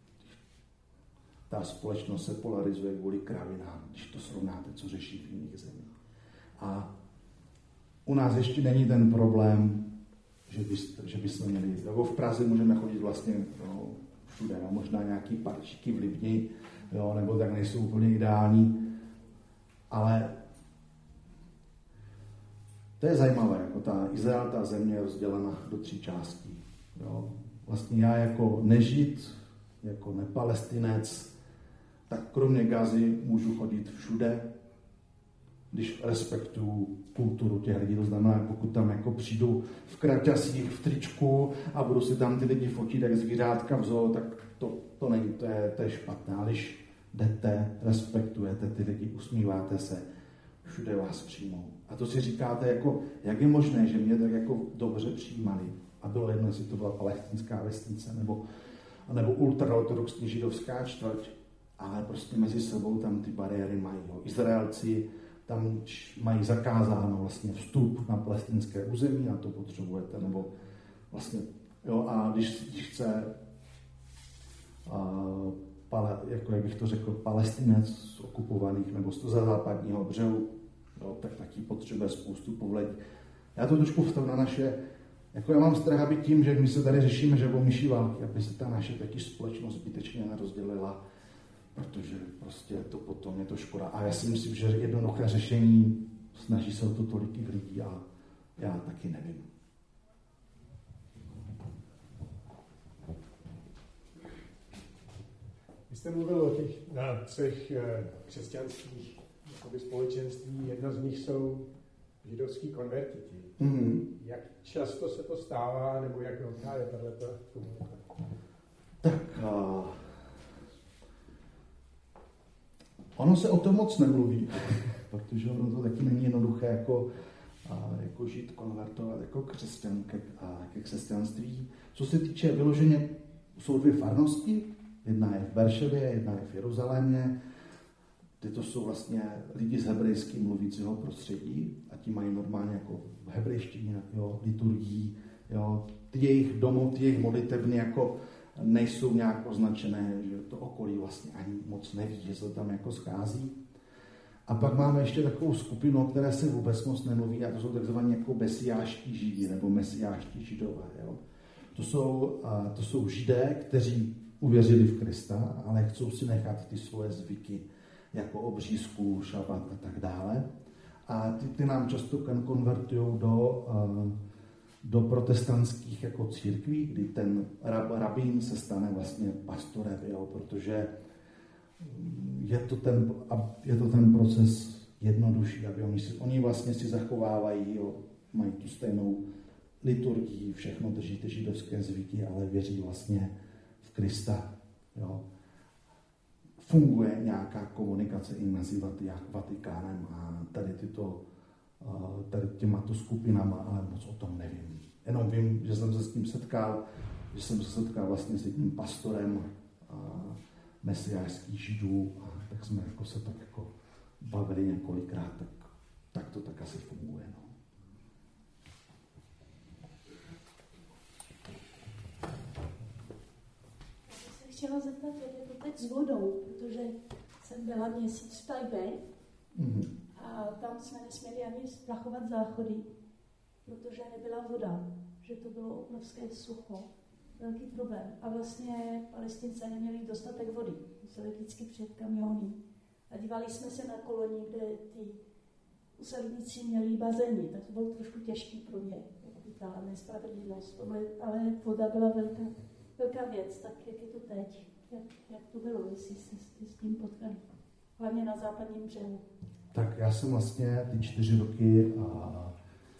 Speaker 2: Ta společnost se polarizuje kvůli kravinám, když to srovnáte, co řeší v jiných zemích. A u nás ještě není ten problém, že, by, že bychom měli, nebo v Praze můžeme chodit vlastně no, všude, no, možná nějaký parčíky v Libni, jo, nebo tak nejsou úplně ideální, ale to je zajímavé, jako ta Izrael, ta země je rozdělena do tří částí. Jo. Vlastně já jako nežid, jako nepalestinec, tak kromě Gazy můžu chodit všude, když respektuju kulturu těch lidí, to znamená, pokud tam jako přijdu v kraťasích, v tričku a budu si tam ty lidi fotit jak zvířátka v zoo, tak to, to není, to je, to je špatné. A když jdete, respektujete ty lidi, usmíváte se, všude vás přijmou. A to si říkáte, jako, jak je možné, že mě tak jako dobře přijímali. A bylo jedno, jestli to byla palestinská vesnice, nebo, nebo ultraortodoxní židovská čtvrť, ale prostě mezi sebou tam ty bariéry mají. Jo. Izraelci tam mají zakázáno vlastně vstup na palestinské území, a to potřebujete, nebo vlastně, jo, a když, když chce, a, pale, jako jak bych to řekl, Palestinec z okupovaných, nebo z západního břehu, jo, tak taky potřebuje spoustu povolení. Já to trošku vstavu na naše, jako já mám strach, aby tím, že my se tady řešíme, že o myší války, aby se ta naše taky společnost zbytečně nerozdělila, protože prostě to potom je to škoda. A já si myslím, že jednoduché řešení snaží se o to tolik lidí a já taky nevím.
Speaker 5: Vy jste mluvil o těch na třech křesťanských společenství, jedno z nich jsou židovský konvertiti. Mm-hmm. Jak často se to stává, nebo jak velká je tato komunita?
Speaker 2: Tak uh, ono se o tom moc nemluví, protože ono to taky není jednoduché jako, uh, jako žít, konvertovat jako křesťan ke, uh, ke křesťanství. Co se týče vyloženě, jsou dvě farnosti, jedna je v Berševě, jedna je v Jeruzalémě. Tyto jsou vlastně lidi z hebrejským mluvícího prostředí a ti mají normálně jako v hebrejštině, jo, liturgii, jo, ty jejich domov, ty jejich modlitebny jako nejsou nějak označené, že to okolí vlastně ani moc neví, že se tam jako schází. A pak máme ještě takovou skupinu, o které se vůbec moc nemluví, a to jsou takzvaní jako mesiáští židi nebo mesiáští židové. Jo. To jsou, a to jsou židé, kteří uvěřili v Krista, ale chcou si nechat ty svoje zvyky, jako obřízku, šabat a tak dále. A ty, ty nám často konvertují do, do protestantských jako církví, kdy ten rab, rabín se stane vlastně pastorem, jo, protože je to, ten, je to ten proces jednodušší, aby oni, si, oni vlastně si zachovávají, jo, mají tu stejnou liturgii, všechno drží ty židovské zvyky, ale věří vlastně v Krista. Jo. Funguje nějaká komunikace i mezi Vatikánem a tady, tyto, tady těmato skupinama, ale moc o tom nevím. Jenom vím, že jsem se s tím setkal, že jsem se setkal vlastně s jedním pastorem mesiářských židů, a tak jsme jako se tak jako bavili několikrát, tak, tak to tak asi funguje. No.
Speaker 6: Chtěla zeptat, jak je to teď s vodou, protože jsem byla měsíc v Tajbej mm-hmm. a tam jsme nesměli ani sprachovat záchody, protože nebyla voda, že to bylo obrovské sucho, velký problém. A vlastně Palestinci neměli dostatek vody, museli vždycky přijet kamiony. A dívali jsme se na koloni, kde ty usadníci měli bazény, tak to bylo trošku těžké pro ně, ta nespravedlnost, ale voda byla velká. Velká věc, tak jak je to teď? Jak, jak to bylo, jestli jste s tím potkali? Hlavně na západním břehu.
Speaker 2: Tak já jsem vlastně ty čtyři roky a,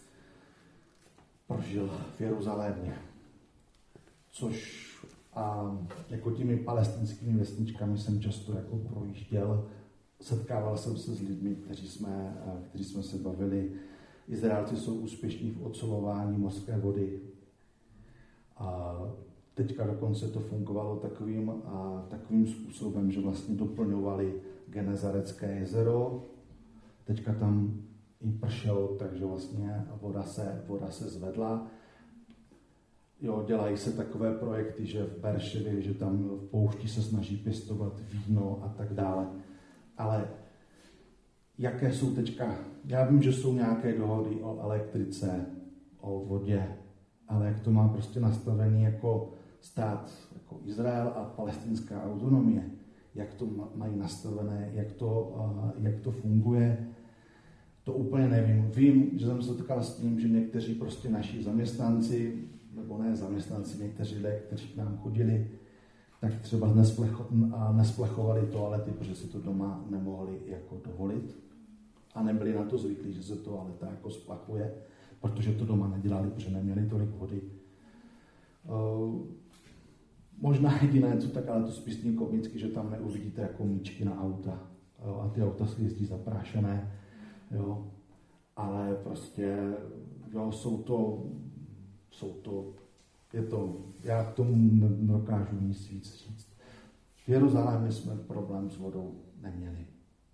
Speaker 2: prožil v Jeruzalémě, což a, jako těmi palestinskými vesničkami jsem často jako projížděl. Setkával jsem se s lidmi, kteří jsme, kteří jsme se bavili. Izraelci jsou úspěšní v ocelování mořské vody. A teďka dokonce to fungovalo takovým, a, takovým způsobem, že vlastně doplňovali Genezarecké jezero. Teďka tam i pršelo, takže vlastně voda se, voda se zvedla. Jo, dělají se takové projekty, že v Berševě, že tam v poušti se snaží pěstovat víno a tak dále. Ale jaké jsou teďka, já vím, že jsou nějaké dohody o elektrice, o vodě, ale jak to má prostě nastavený jako stát, jako Izrael a palestinská autonomie, jak to mají nastavené, jak to, jak to funguje. To úplně nevím. Vím, že jsem se setkal s tím, že někteří prostě naši zaměstnanci, nebo ne zaměstnanci, někteří lidé, kteří k nám chodili, tak třeba nesplecho, nesplechovali toalety, protože si to doma nemohli jako dovolit. A nebyli na to zvyklí, že se toaleta jako splachuje, protože to doma nedělali, protože neměli tolik vody. Uh, možná jediné, co tak, ale to spíš tím komicky, že tam neuvidíte jako míčky na auta. Jo, a ty auta si jezdí zaprášené. Jo. Ale prostě, jo, jsou to, jsou to, je to, já k tomu nedokážu nic víc říct. V Jeruzalémě jsme problém s vodou neměli.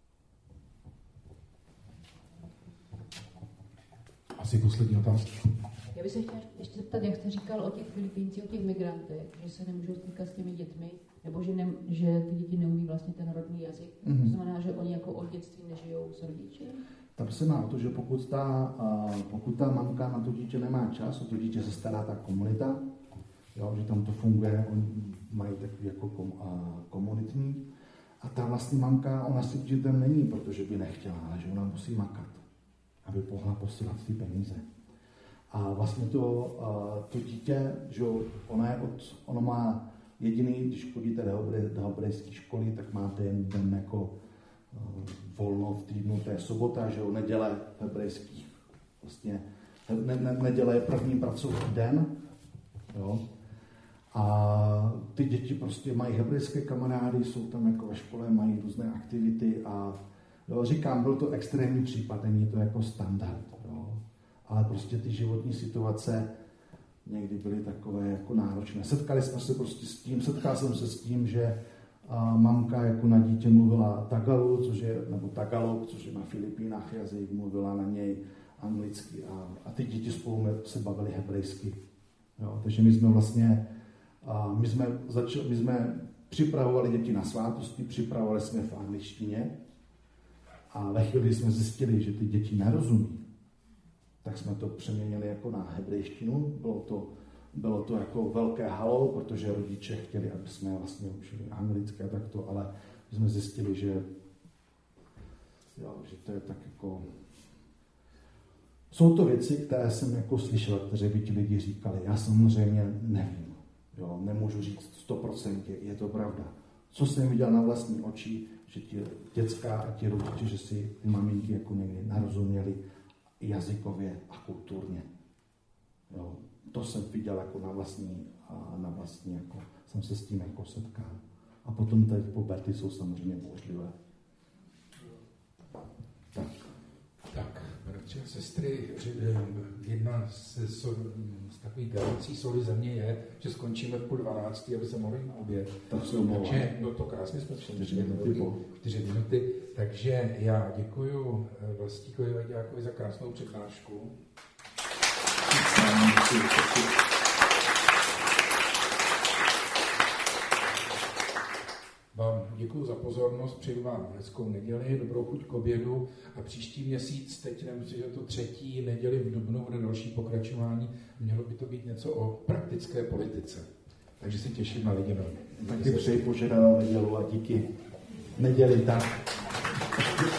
Speaker 1: Asi poslední otázka.
Speaker 7: Já bych se chtěla ještě zeptat, jak jste říkal o těch Filipíncích, o těch migrantech, že se nemůžou stýkat s těmi dětmi, nebo že, ne, že ty děti neumí vlastně ten rodný jazyk. Mm-hmm. To znamená, že oni jako od dětství nežijou s rodiči?
Speaker 2: Tam se má o to, že pokud ta, pokud ta mamka na to dítě nemá čas, o to dítě se stará ta komunita, jo, že tam to funguje, oni mají takový jako kom, a, komunitní. A ta vlastně mamka, ona si dítětem není, protože by nechtěla, ale že ona musí makat, aby mohla posílat ty peníze. A vlastně to, to dítě, že ona, je od, ono má jediný, když chodíte do hebrejské školy, tak máte jen den jako volno v týdnu, to je sobota, že jo, neděle hebrejských, vlastně ne, ne, neděle je první pracovní den, jo. A ty děti prostě mají hebrejské kamarády, jsou tam jako ve škole, mají různé aktivity a jo, říkám, byl to extrémní případ, není to jako standard, jo. Ale prostě ty životní situace někdy byly takové jako náročné. Setkali jsme se prostě s tím, setkal jsem se s tím, že a mamka jako na dítě mluvila Tagalu, což je, nebo Tagalog, což je na Filipínách jazyk, mluvila na něj anglicky a, a ty děti spolu se bavili hebrejsky. Jo, takže my jsme vlastně, a my jsme, začali, my jsme připravovali děti na svátosti, připravovali jsme v angličtině a ve chvíli jsme zjistili, že ty děti nerozumí, tak jsme to přeměnili jako na hebrejštinu. Bylo to Bylo to jako velké halo, protože rodiče chtěli, aby jsme vlastně učili anglicky a takto, ale jsme zjistili, že, jo, že to je tak jako... Jsou to věci, které jsem jako slyšel, které by ti lidi říkali. Já samozřejmě nevím, jo, nemůžu říct sto procent, je to pravda. Co jsem viděl na vlastní oči, že ti dětská a ti rodiče, že si ty maminky jako někdy narozuměli jazykově a kulturně. Jo. To jsem viděl jako na vlastní, a na vlastní jako, jsem se s tím jako setkal. A potom ty puberty jsou samozřejmě bouřlivé. Tak.
Speaker 1: Tak, bratři a sestry, jedna z, z takových garancí soli země je, že skončíme v půl dvanáctý, aby se mohli na oběd.
Speaker 2: Tak se omlouvám.
Speaker 1: Takže, no to krásně jsme přijeli, čtyři minuty, čtyři minuty. Takže já děkuju Vlastíkovi Vaďákovi za krásnou přednášku. Vám děkuji za pozornost, přeju vám hezkou neděli, dobrou chuť k obědu a příští měsíc, teď nemyslím, že to třetí neděli v dubnu bude další pokračování, mělo by to být něco o praktické politice. Takže se těším na lidi.
Speaker 2: Taky přeji požádanou nedělu a díky neděli tak.